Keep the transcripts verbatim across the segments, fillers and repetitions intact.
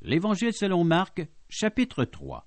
L'Évangile selon Marc, chapitre trois.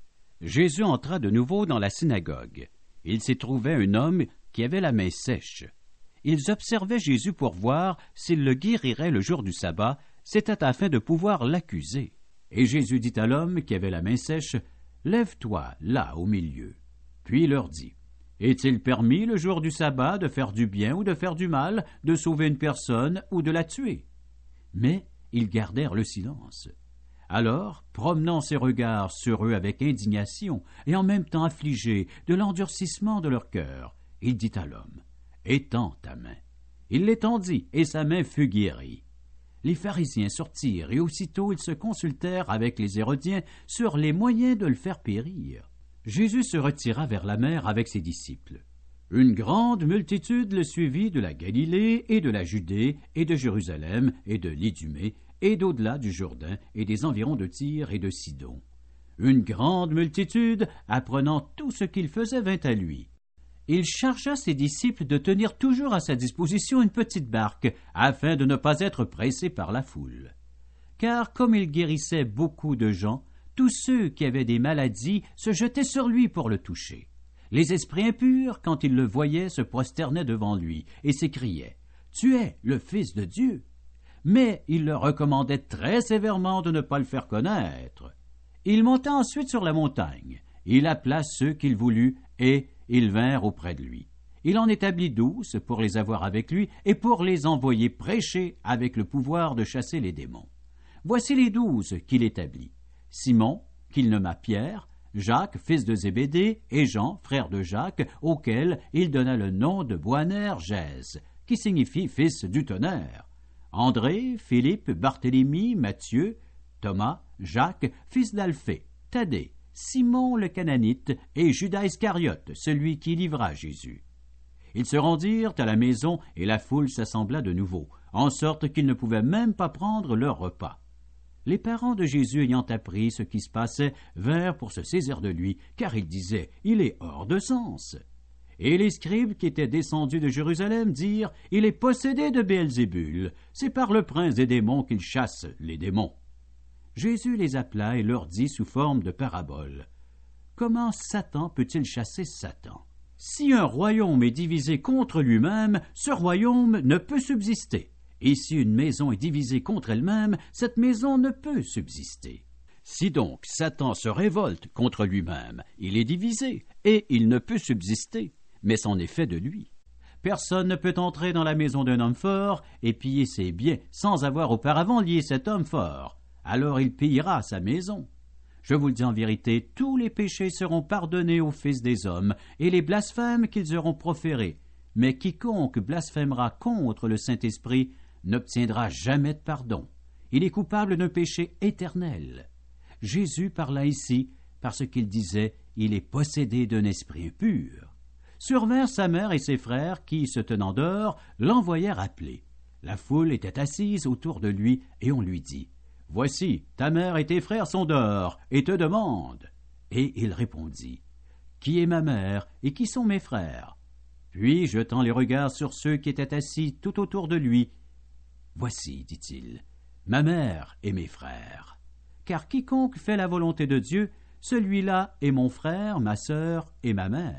Jésus entra de nouveau dans la synagogue. Il s'y trouvait un homme qui avait la main sèche. Ils observaient Jésus pour voir s'il le guérirait le jour du sabbat, c'était afin de pouvoir l'accuser. Et Jésus dit à l'homme qui avait la main sèche, « Lève-toi, là, au milieu. » Puis il leur dit, « Est-il permis le jour du sabbat de faire du bien ou de faire du mal, de sauver une personne ou de la tuer? » Mais ils gardèrent le silence. Alors, promenant ses regards sur eux avec indignation et en même temps affligé de l'endurcissement de leur cœur, il dit à l'homme, « Étends ta main. » Il l'étendit, et sa main fut guérie. Les pharisiens sortirent, et aussitôt ils se consultèrent avec les Hérodiens sur les moyens de le faire périr. Jésus se retira vers la mer avec ses disciples. Une grande multitude le suivit de la Galilée et de la Judée et de Jérusalem et de l'Idumée et d'au-delà du Jourdain et des environs de Tyr et de Sidon. Une grande multitude, apprenant tout ce qu'il faisait, vint à lui. Il chargea ses disciples de tenir toujours à sa disposition une petite barque, afin de ne pas être pressé par la foule. Car comme il guérissait beaucoup de gens, tous ceux qui avaient des maladies se jetaient sur lui pour le toucher. Les esprits impurs, quand ils le voyaient, se prosternaient devant lui et s'écriaient « Tu es le Fils de Dieu !» Mais il leur recommandait très sévèrement de ne pas le faire connaître. Il monta ensuite sur la montagne. Il appela ceux qu'il voulut, et ils vinrent auprès de lui. Il en établit douze pour les avoir avec lui et pour les envoyer prêcher avec le pouvoir de chasser les démons. Voici les douze qu'il établit. Simon, qu'il nomma Pierre, Jacques, fils de Zébédée, et Jean, frère de Jacques, auquel il donna le nom de Boanergès, qui signifie fils du tonnerre. André, Philippe, Barthélemy, Matthieu, Thomas, Jacques, fils d'Alphée, Thaddée, Simon le Cananite et Judas Iscariote, celui qui livra Jésus. Ils se rendirent à la maison et la foule s'assembla de nouveau, en sorte qu'ils ne pouvaient même pas prendre leur repas. Les parents de Jésus ayant appris ce qui se passait vinrent pour se saisir de lui, car ils disaient « Il est hors de sens ». Et les scribes qui étaient descendus de Jérusalem dirent « Il est possédé de Béelzébul, c'est par le prince des démons qu'il chasse les démons. » Jésus les appela et leur dit sous forme de parabole « Comment Satan peut-il chasser Satan? Si un royaume est divisé contre lui-même, ce royaume ne peut subsister. Et si une maison est divisée contre elle-même, cette maison ne peut subsister. Si donc Satan se révolte contre lui-même, il est divisé, et il ne peut subsister, mais c'en est fait de lui. Personne ne peut entrer dans la maison d'un homme fort et piller ses biens sans avoir auparavant lié cet homme fort. Alors il pillera sa maison. Je vous le dis en vérité, tous les péchés seront pardonnés aux fils des hommes, et les blasphèmes qu'ils auront proférés. Mais quiconque blasphémera contre le Saint-Esprit n'obtiendra jamais de pardon. Il est coupable d'un péché éternel. Jésus parla ici parce qu'il disait « Il est possédé d'un esprit impur ». Survinrent sa mère et ses frères qui, se tenant dehors, l'envoyèrent appeler. La foule était assise autour de lui et on lui dit « Voici, ta mère et tes frères sont dehors et te demandent. » Et il répondit « Qui est ma mère et qui sont mes frères ?» Puis, jetant les regards sur ceux qui étaient assis tout autour de lui, « Voici, dit-il, ma mère et mes frères. Car quiconque fait la volonté de Dieu, celui-là est mon frère, ma sœur et ma mère. »